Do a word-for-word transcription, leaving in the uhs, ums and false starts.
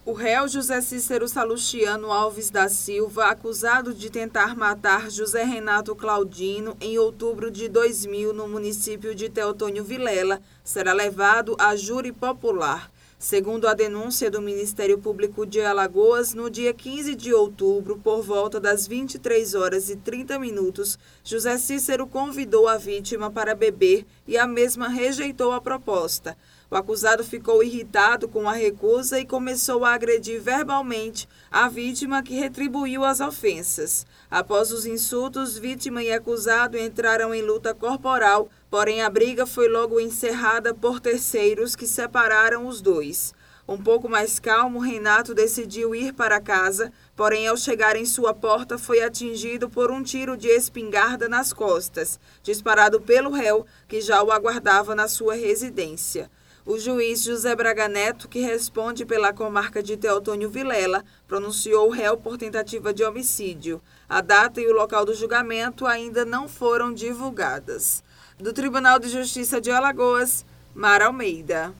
O réu José Cícero Salustiano Alves da Silva, acusado de tentar matar José Renato Claudino em outubro de dois mil no município de Teotônio Vilela, será levado a júri popular. Segundo a denúncia do Ministério Público de Alagoas, no dia quinze de outubro, por volta das vinte e três horas e trinta minutos, José Cícero convidou a vítima para beber e a mesma rejeitou a proposta. O acusado ficou irritado com a recusa e começou a agredir verbalmente a vítima, que retribuiu as ofensas. Após os insultos, vítima e acusado entraram em luta corporal, porém a briga foi logo encerrada por terceiros que separaram os dois. Um pouco mais calmo, Renato decidiu ir para casa, porém ao chegar em sua porta foi atingido por um tiro de espingarda nas costas, disparado pelo réu, que já o aguardava na sua residência. O juiz José Braga Neto, que responde pela comarca de Teotônio Vilela, pronunciou o réu por tentativa de homicídio. A data e o local do julgamento ainda não foram divulgadas. Do Tribunal de Justiça de Alagoas, Mara Almeida.